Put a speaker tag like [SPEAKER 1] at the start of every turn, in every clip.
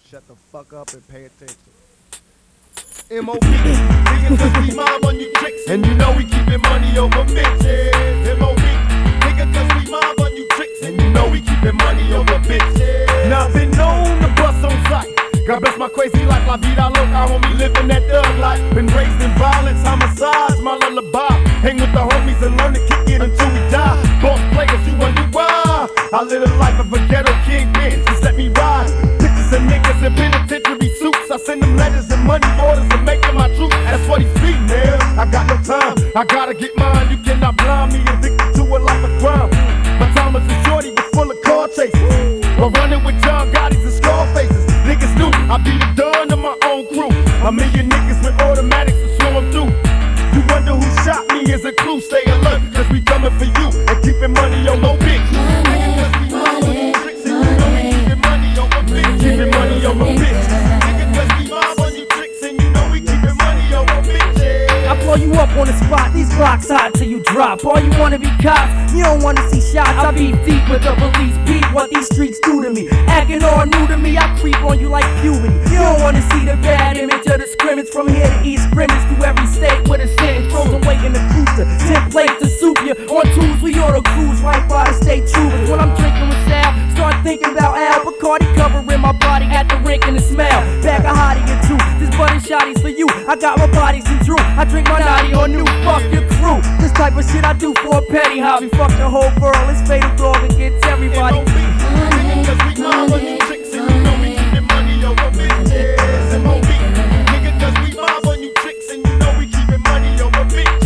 [SPEAKER 1] Shut the fuck up and pay attention. M.O.B. Niggas cause we mob on you tricks, and you know we keepin' money over bitches. M.O.B. Niggas cause we mob on you tricks, and you know we keepin' money over bitches. Now I've been known to bust on sight. God bless my crazy life, la vida loca, homie, living that thug life. Been raised in violence, homicides, my lullaby. Hang with the homies and learn to kick it until we die. Boss players, you wonder why I live a life of a ghetto kingpin. Just let me ride. Pictures of niggas in penitentiary suits. I send them letters and money orders and make them my truth. That's what he's feeding, man. I got no time, I gotta get mine. You cannot blind me, addicted to a life of crime. My time was a shorty, was full of car chases. Or running with John Gotti's and Scarfaces. Niggas knew I'd be the done of my own crew. A million niggas with automatics to slow them through. You wonder who shot me is a clue. Stay alert, cause we coming for you and keeping money on low bitch. Niggas cause we mob on you tricks and you know we keeping money on my bitch. Keeping money on my bitch. Niggas cause we mob on you tricks and you know we keeping money on my bitch.
[SPEAKER 2] I blow you up on the spot, these blocks hot till you drop. All you wanna be cops, you don't wanna see shots. I be deep with the police, peep what these streets do to me. Acting all new to me, I creep on you like puberty. You don't wanna see the bad image of the scrimmage. From here to East Grimmage, through every state with a sentence. Frozen weight in the cruiser, 10 plates to soup ya. On twos, we oughta cruise right by the state troopers. When I'm drinking with Sal, start thinking about Al Bacardi covering my body at the rink in the smell. Back a hottie or two, this button shotty's for you. I got my body see through. I drink my naughty on new, fuck your crew. This type of shit I do for a petty hobby. Fuck the whole world, it's fatal dog against everybody.
[SPEAKER 1] Niggas cause we mob on you tricks and you know we keeping money over bitches. M.O.B. Niggas cause we mob on you tricks and you know we keeping money over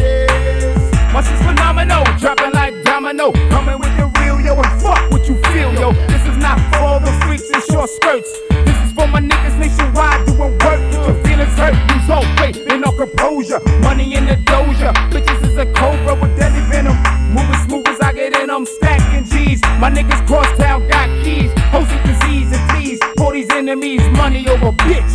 [SPEAKER 1] bitches.
[SPEAKER 3] My shit's phenomenal, dropping like domino. Coming with the real, yo, and fuck what you feel, yo. This is not for all the freaks in short skirts. This is for my niggas nationwide doing work. Get your feelings hurt, lose all weight and all composure. Money in the doja, bitches is a cobra with deadly venom. Moving smooth as I get in, I'm stacking G's. My niggas cross town got keys, hosting disease and please pour these enemies money over bitch.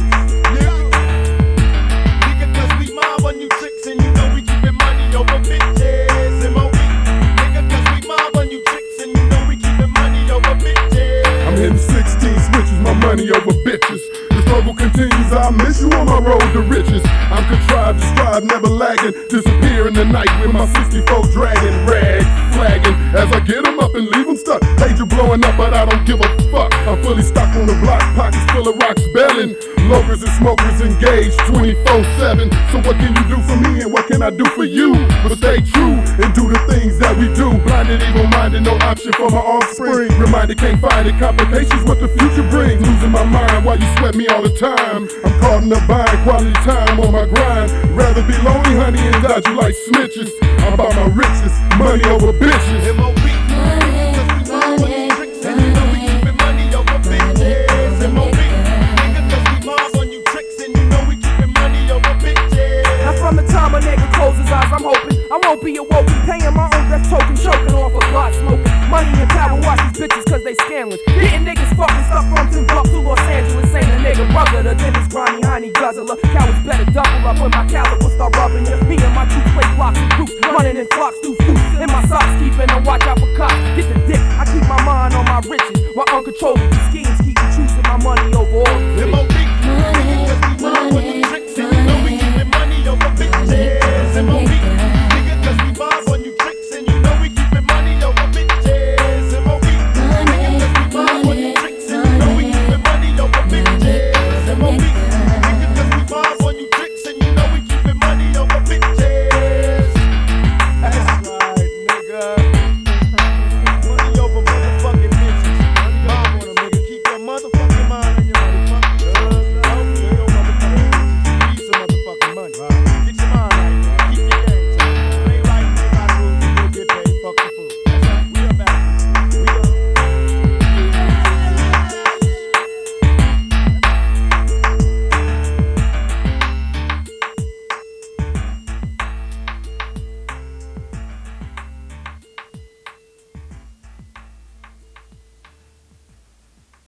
[SPEAKER 1] Niggas cause we mob on you tricks and you know we keeping money over bitches. M.O.B. Niggas cause we mob on you tricks and you know we keeping money over bitches.
[SPEAKER 4] I'm hitting 16 switches, my money over bitches. The struggle continues, I miss you on my road to riches. I'm contrived to strive, never lagging. Disappear in the night with my 64 dragging, rag flagging. As I get them up and leave them stuck. Pager blowing up, but I don't give a fuck. I'm fully stocked on the block, pockets full of rocks belling. Loafers and smokers engaged 24/7. So what can you do for me and what can I do for you? But stay true and do the things that we do. Blinded, evil-minded, no option for my offspring. Reminded, can't find it, complications what the future brings. Losing my mind while you sweat me all the time. I'm caught in a bind, quality time on my grind. Rather be lonely, honey, and dodge you like snitches. I'm about my riches, money over bitches.
[SPEAKER 1] M.O.B. Niggas cause we mob on you tricks and you know we keeping money over bitches. M.O.B. Niggas cause we mob on you tricks and you know we keeping money over bitches.
[SPEAKER 2] Now from the time a nigga closes his eyes, I'm hoping I won't be awoken, paying my own death token, choking off a block smoking. Money and power, watch these bitches cause they scandalous. Getting niggas fucking stuff from Timbuktu, Los Angeles. Ain't a nigga brother, the dentist, grimy, honey guzzler. Cowards better double up when my caliber start rubbing you. Me and my two plate blocks and groups, running in flocks through fools. In my socks, keeping a watch out for cops. Get the dick, I keep my mind on my riches. While uncontrollable schemes keep me choosing my money over all